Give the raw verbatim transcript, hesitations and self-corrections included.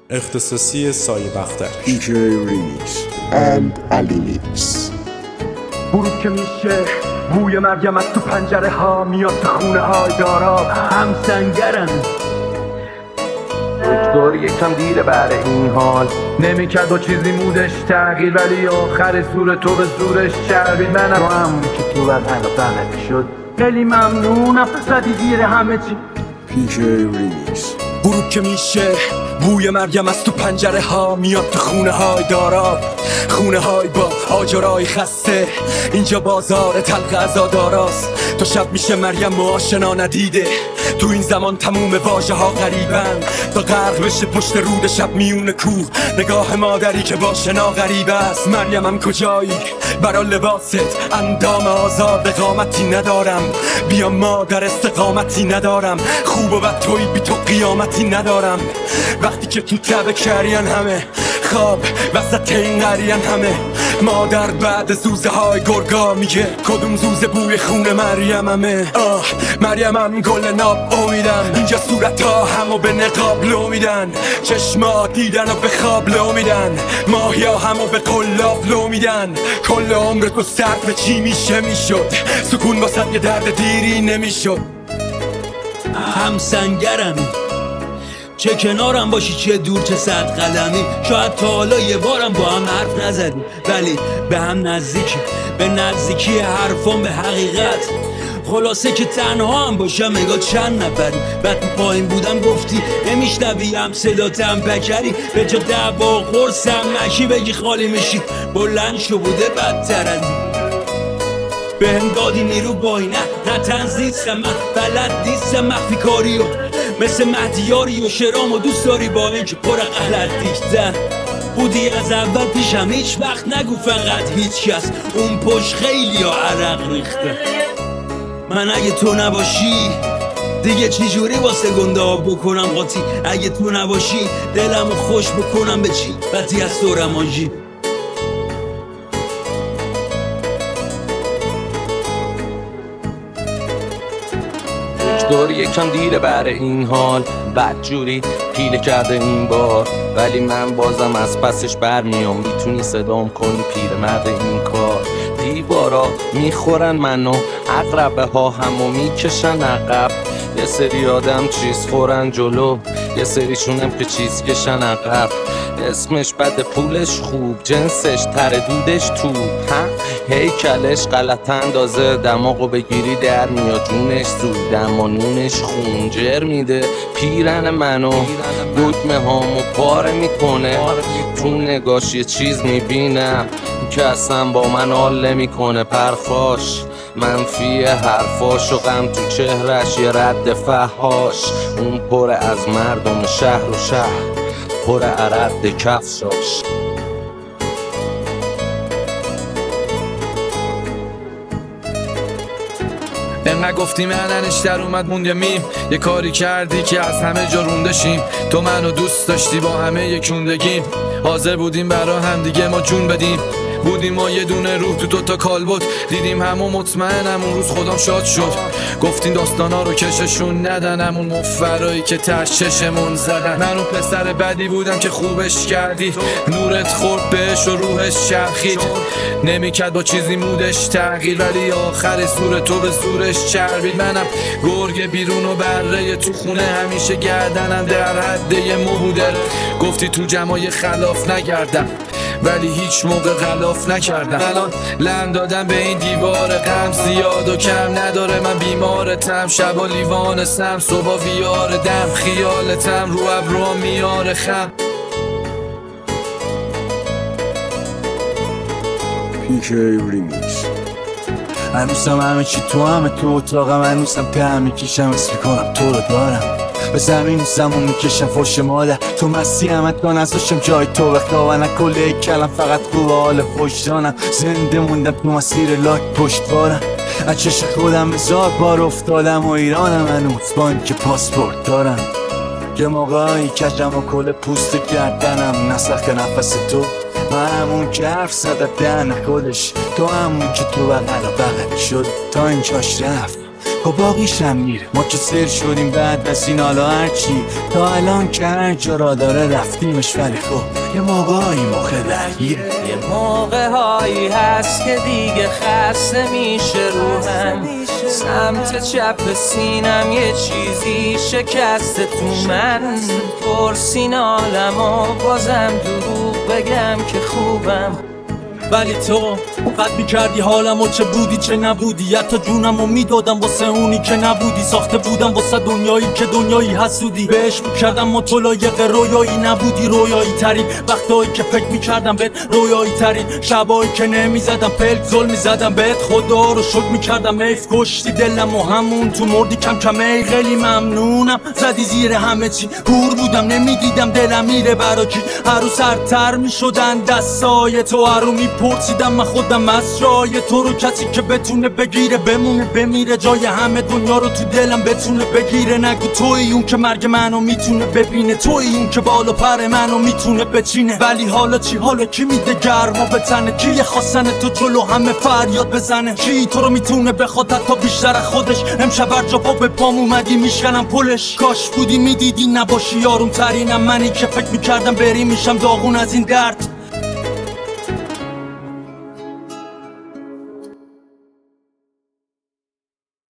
اختصاصی سایه بختر پی جی ریمیکس اند علی میکس. غروب که میشه بوی مریم از تو پنجره ها میاد تو خونه های دارا هم سنگرن. دکتر یکم دیره بر این حال نمیکرد با چیزی مودش تغییر، ولی آخر زور تو به زورش چربید. منم تو همون که تو از علاقه شد خیلی ممنونم زدی زیر همه چی. پی جی ریمیکس. غروب که میشه بوی مریم از تو پنجره ها میاد تو خونه های دارا، خونه های با آجرای خسته. اینجا بازار تلخ عزاداراست. تو شب میشه مریم و آشنا ندیده. تو این زمان تموم واژه ها غریبن تا غرق بشه پشت رود شب میون کوه. نگاه مادری که با شنا غریب است. مریمم کجایی برا لباست اندام آزاد قامتی ندارم. بیا مادر استقامتی ندارم. خوب و بد توی بی تو قیامتی ندارم. وقتی که تو تبه کرین همه خواب وسط این قرین همه مادر بعد زوزه های گرگا میگه کدوم زوزه بوی خون مریم همه. آه مریمم گل ناب امیدم. اینجا صورت ها همو به نقاب لو میدن. چشما دیدن و به خواب لو میدن. ماهیا همو به قلاب لو میدن. کل عمرت با سرد به چی میشه میشد. سکون واسد یه درد دیری نمیشد. هم سنگرم چه کنارم باشی چه دور چه صد قدمی. شاید تا حالا یه بارم با هم حرف نزدیم ولی به هم نزدیکی. به نزدیکی حرفان به حقیقت. خلاصه که تنها هم باشم نگاه چند نفری. بعد تو پایین بودم گفتی نمیشنوی هم صداتم بکری. به جا دعوا قرصم مکی بگی خالی میشی. بلند شو بوده بدتر از به هم دادی نیرو باینه. نه تنز نیستم من بلد نیستم مخفی کاریو مثل مهدیاری و شرام و دوست داری با این که پر غلط دیگتن بودی از اول پیشم. هیچ وقت نگو فقط هیچ کس اون پشت خیلی ها عرق ریخته. من اگه تو نباشی دیگه چی جوری واسه گنده ها بکنم قاطی. اگه تو نباشی دلمو خوش بکنم به چی بدی از تو رمانجی. دور یکم دیره بر این حال بدجوری پیله کرده این بار، ولی من بازم از پسش برمیام. میتونی صدام کنی پیرمرد این کار. دیوارا میخورن منو عقربه ها همو میکشن عقب. یه سری آدم چیز خورن جلو یه سریشونم که چیز کشن عقب. اسمش بده پولش خوب جنسش تره دودش تو ها هیکلش غلط اندازه. دماغو بگیری در میاد جونش زود دمانونش خونجر میده. پیرن منو دکمه هامو پاره میکنه. تو نگاش یه چیز میبینم که اصلا با من حال نمیکنه. پرخاش منفی حرفاش و غم تو چهرش یه رد فحاش. اون پر از مردم شهر و شهر پر عرد کفشاش. انقدر گفتی معدنش در اومد موند یه میم. یه کاری کردی که از همه جا رونده شیم. تو منو دوست داشتی با همه یکوندگیم. حاضر بودیم برا هم دیگه ما جون بدیم. بودیم ما یه دونه روح تو دوتا کالبد. دیدیم همون مطمئنم اون روز خودم شاد شد. گفتین داستانا رو کششون ندن همون مفرایی که تش چشمون زدن. من اون پسر بدی بودم که خوبش کردی. نورت خورد بهش و روحش چرخید. نمیکرد با چیزی مودش تغییر، ولی آخر زور تو به زورش چربید. منم گرگ بیرون و بره تو خونه همیشه گردنم در حد یه مو بوده. گفتی تو جمعای خلاف نگردم ولی هیچ موقع غلاف نکردم. الان لم دادم به این دیوار غم زیاد و کم نداره. من بیمارتم شب و لیوانستم صبح ویار دم. خیالتم رو ابرو میاره خم. پی جی ریمیکس. هنوزم همه چی تو همه تو اتاقم. هنوزم ته میکشم اسم کنم تو رو دارم. به زمین زمون میکشم فوش مادر. تو مستی همت کن ازشم جای تو بخواه. نه کله کلم فقط خوب حال خوش دانم. زنده موندم تو مسیر لاک پشت بارم. از چش خودم هزار بار افتادم و ایرانم هنوز با اینکه پاسپورت دارم. یه موقعی کجم و کل پوست گردنم. نسخ نفس تو من همون که حرف زده دهن خودش. تو همون که تو بغل و بغل شد تا اینجاش رفت. با باقیشم میره. ما که سر شدیم بعد بسین حالا هرچی تا الان که هر جا را داره رفتیمش، ولی خب یه موقعی مخه درگیره. یه موقع هایی هست که دیگه خسته میشه روحم، سمت چپ سینم یه چیزی شکسته تو من، پرسین عالم و بازم دروغ بگم که خوبم. ولی تو قد میکردی حالم و چه بودی چه نبودی، حتی جونم و میدادم واسه اونی که نبودی. ساخته بودم واسه دنیایی که دنیایی حسودی، بهش میکردم و تو لایق رویایی نبودی. رویایی ترین وقتایی که فکر میکردم بهت، رویایی ترین شبایی که نمیزدم پلک زل میزدم بهت، خدا رو شکر میکردم حیف کشتی دلم و همون تو مردی کم کم. ای خیلی ممنونم زدی زیر همه چی، هور بودم نمیدیدم دلم میره برا کی. هر روز سرتر میشدن دستای تو، هر رو میپرسیدم من خودم از جای تو رو، کسی که بتونه بگیره بمونه بمیره، جای همه دنیا رو تو دلم بتونه بگیره. نگو توی اون که مرگ منو میتونه ببینه، توی اون که بالا پر منو میتونه بچینه. ولی حالا چی؟ حالا کی میده گرما به تنه؟ کی خواستن تو جلو همه فریاد بزنه؟ کی تو رو میتونه بخواد حتی بیشتر خودش؟ امشب هر جا پا به پام اومدی میشکنم پلش. کاش بودی میدیدی نباشی یارم ترینم منی که فکر میکردم بری میشم داغون از این درد.